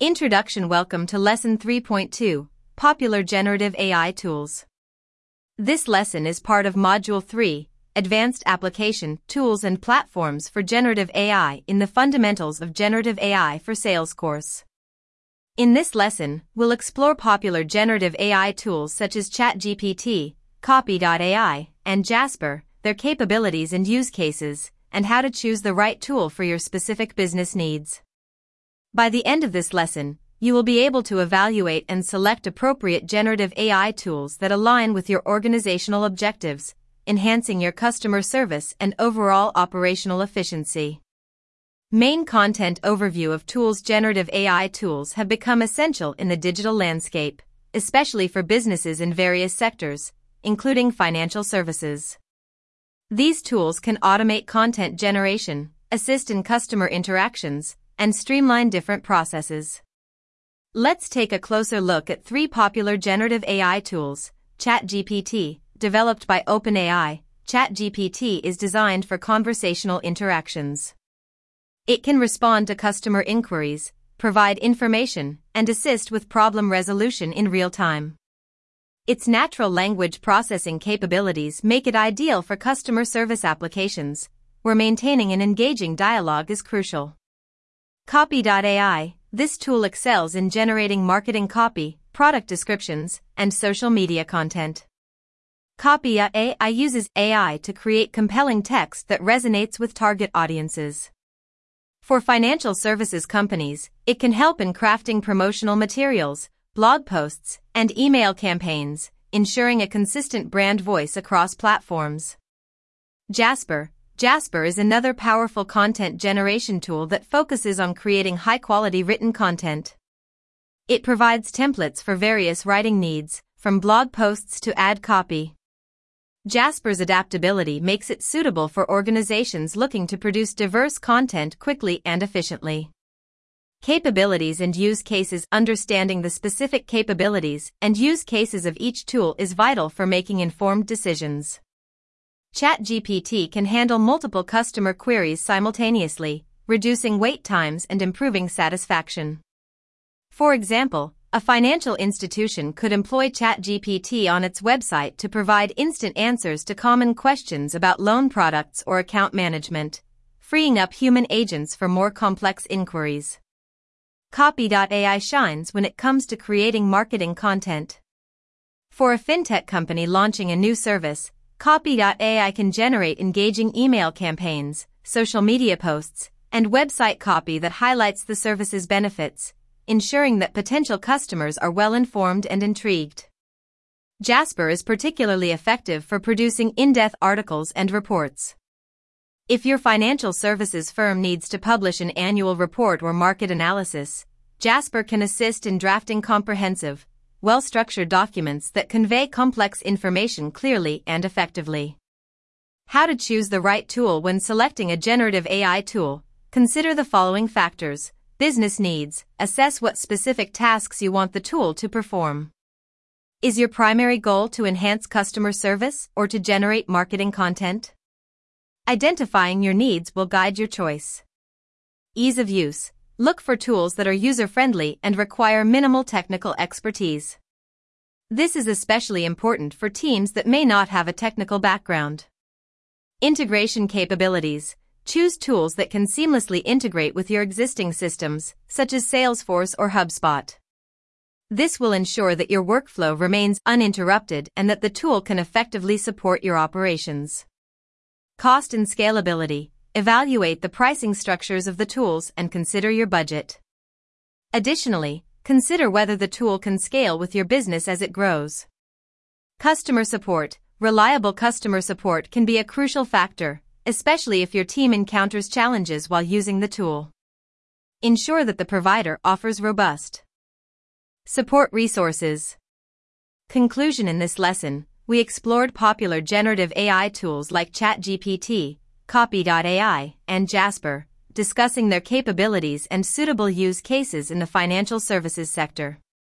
Introduction. Welcome to Lesson 3.2, Popular Generative AI Tools. This lesson is part of Module 3, Advanced Application, Tools and Platforms for Generative AI in the Fundamentals of Generative AI for Sales course. In this lesson, we'll explore popular generative AI tools such as ChatGPT, Copy.ai, and Jasper, their capabilities and use cases, and how to choose the right tool for your specific business needs. By the end of this lesson, you will be able to evaluate and select appropriate generative AI tools that align with your organizational objectives, enhancing your customer service and overall operational efficiency. Main content overview of tools. Generative AI tools have become essential in the digital landscape, especially for businesses in various sectors, including financial services. These tools can automate content generation, assist in customer interactions, and streamline different processes. Let's take a closer look at three popular generative AI tools. ChatGPT, developed by OpenAI. ChatGPT is designed for conversational interactions. It can respond to customer inquiries, provide information, and assist with problem resolution in real time. Its natural language processing capabilities make it ideal for customer service applications, where maintaining an engaging dialogue is crucial. Copy.ai, this tool excels in generating marketing copy, product descriptions, and social media content. Copy.ai uses AI to create compelling text that resonates with target audiences. For financial services companies, it can help in crafting promotional materials, blog posts, and email campaigns, ensuring a consistent brand voice across platforms. Jasper is another powerful content generation tool that focuses on creating high-quality written content. It provides templates for various writing needs, from blog posts to ad copy. Jasper's adaptability makes it suitable for organizations looking to produce diverse content quickly and efficiently. Capabilities and use cases. Understanding the specific capabilities and use cases of each tool is vital for making informed decisions. ChatGPT can handle multiple customer queries simultaneously, reducing wait times and improving satisfaction. For example, a financial institution could employ ChatGPT on its website to provide instant answers to common questions about loan products or account management, freeing up human agents for more complex inquiries. Copy.ai shines when it comes to creating marketing content. For a fintech company launching a new service, Copy.ai can generate engaging email campaigns, social media posts, and website copy that highlights the service's benefits, ensuring that potential customers are well informed and intrigued. Jasper is particularly effective for producing in-depth articles and reports. If your financial services firm needs to publish an annual report or market analysis, Jasper can assist in drafting comprehensive, well-structured documents that convey complex information clearly and effectively. How to choose the right tool when selecting a generative AI tool. Consider the following factors. Business needs. Assess what specific tasks you want the tool to perform. Is your primary goal to enhance customer service or to generate marketing content? Identifying your needs will guide your choice. Ease of use. Look for tools that are user-friendly and require minimal technical expertise. This is especially important for teams that may not have a technical background. Integration capabilities. Choose tools that can seamlessly integrate with your existing systems, such as Salesforce or HubSpot. This will ensure that your workflow remains uninterrupted and that the tool can effectively support your operations. Cost and scalability. Evaluate the pricing structures of the tools and consider your budget. Additionally, consider whether the tool can scale with your business as it grows. Customer support. Reliable customer support can be a crucial factor, especially if your team encounters challenges while using the tool. Ensure that the provider offers robust support resources. Conclusion. In this lesson, we explored popular generative AI tools like ChatGPT, Copy.ai, and Jasper, discussing their capabilities and suitable use cases in the financial services sector.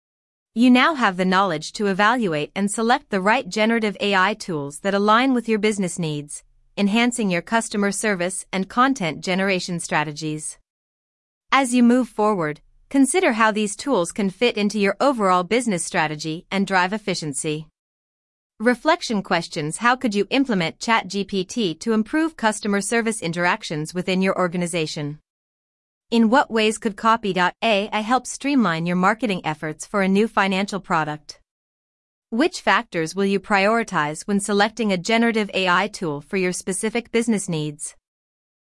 You now have the knowledge to evaluate and select the right generative AI tools that align with your business needs, enhancing your customer service and content generation strategies. As you move forward, Consider how these tools can fit into your overall business strategy and drive efficiency. Reflection questions: how could you implement ChatGPT to improve customer service interactions within your organization? In what ways could Copy.ai help streamline your marketing efforts for a new financial product? Which factors will you prioritize when selecting a generative AI tool for your specific business needs?